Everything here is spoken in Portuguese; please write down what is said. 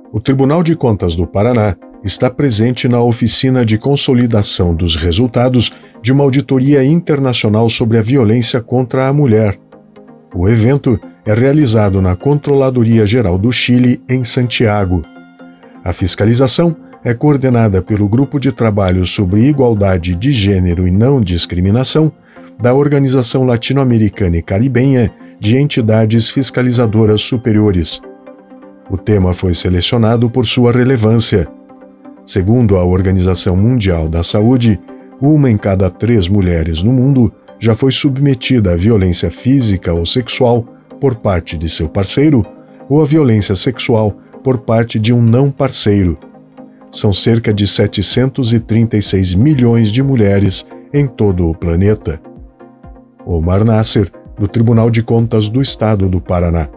O Tribunal de Contas do Paraná está presente na oficina de consolidação dos resultados de uma auditoria internacional sobre a violência contra a mulher. O evento é realizado na Controladoria Geral do Chile, em Santiago. A fiscalização é coordenada pelo Grupo de Trabalho sobre Igualdade de Gênero e Não Discriminação da Organização Latino-Americana e Caribenha de Entidades Fiscalizadoras Superiores. O tema foi selecionado por sua relevância. Segundo a Organização Mundial da Saúde, 1 em cada 3 mulheres no mundo já foi submetida à violência física ou sexual por parte de seu parceiro ou à violência sexual por parte de um não parceiro. São cerca de 736 milhões de mulheres em todo o planeta. Omar Nasser, do Tribunal de Contas do Estado do Paraná.